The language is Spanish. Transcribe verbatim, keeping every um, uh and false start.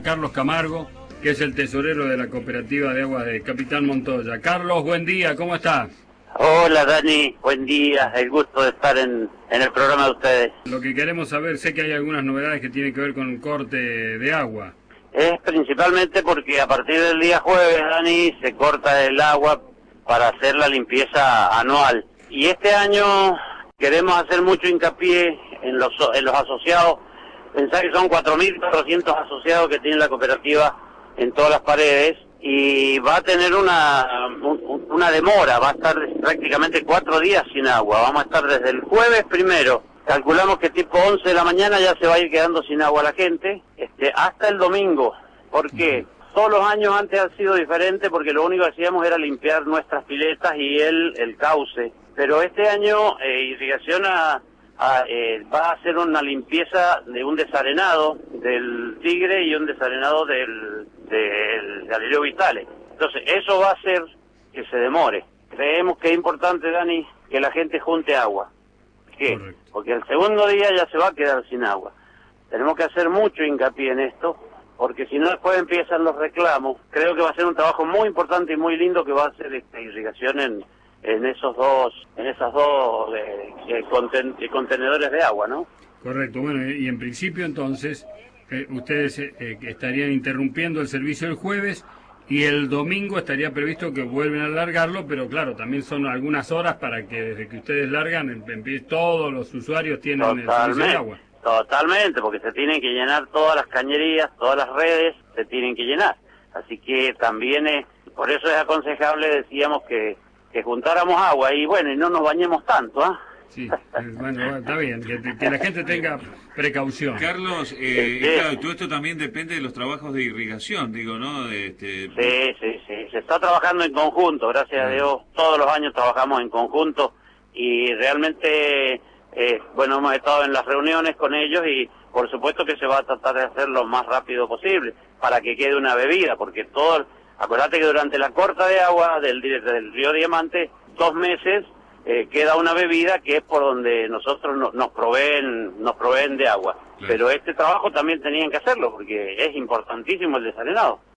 Carlos Camargo, que es el tesorero de la Cooperativa de Aguas de Capitán Montoya. Carlos, buen día, ¿cómo está? Hola Dani, buen día, el gusto de estar en, en el programa de ustedes. Lo que queremos saber, sé que hay algunas novedades que tienen que ver con un corte de agua. Es principalmente porque a partir del día jueves, Dani, se corta el agua para hacer la limpieza anual. Y este año queremos hacer mucho hincapié en los, en los asociados. Pensá que son cuatro mil cuatrocientos asociados que tiene la cooperativa en todas las paredes y va a tener una, un, una demora, va a estar prácticamente cuatro días sin agua. Vamos a estar desde el jueves primero, calculamos que tipo once de la mañana ya se va a ir quedando sin agua la gente, este, hasta el domingo. ¿Por qué? Todos los años antes han sido diferentes porque lo único que hacíamos era limpiar nuestras piletas y el, el cauce. Pero este año eh, Irrigación a, a, eh, va a hacer una limpieza de un desarenado del Tigre y un desarenado del, del Galileo Vitale. Entonces eso va a hacer que se demore. Creemos que es importante, Dani, que la gente junte agua. ¿Por qué? Correcto. Porque el segundo día ya se va a quedar sin agua. Tenemos que hacer mucho hincapié en esto, porque si no después empiezan los reclamos. Creo que va a ser un trabajo muy importante y muy lindo que va a hacer esta Irrigación en, en esos dos, en esas dos eh, eh, conten, eh, contenedores de agua, ¿no? Correcto, bueno, y en principio entonces eh, ustedes eh, estarían interrumpiendo el servicio el jueves y el domingo estaría previsto que vuelven a largarlo, pero claro, también son algunas horas para que desde que ustedes largan, en, en, todos los usuarios tienen Totalmente. el servicio de agua. Totalmente, porque se tienen que llenar todas las cañerías, todas las redes se tienen que llenar. Así que también es, por eso es aconsejable, decíamos, que, que juntáramos agua y bueno, y no nos bañemos tanto, ¿ah? ¿eh? Sí, bueno, está bien, que, que la gente tenga precaución. Carlos, eh, sí. Claro, todo esto también depende de los trabajos de irrigación, digo, ¿no? De este... Sí, sí, sí, se está trabajando en conjunto, gracias a Dios, todos los años trabajamos en conjunto y realmente... Eh, bueno, hemos estado en las reuniones con ellos y por supuesto que se va a tratar de hacer lo más rápido posible para que quede una bebida, porque todo, acuérdate que durante la corta de agua del, del río Diamante, dos meses eh, queda una bebida que es por donde nosotros no, nos proveen nos proveen de agua. Claro. Pero este trabajo también tenían que hacerlo porque es importantísimo el desarenado.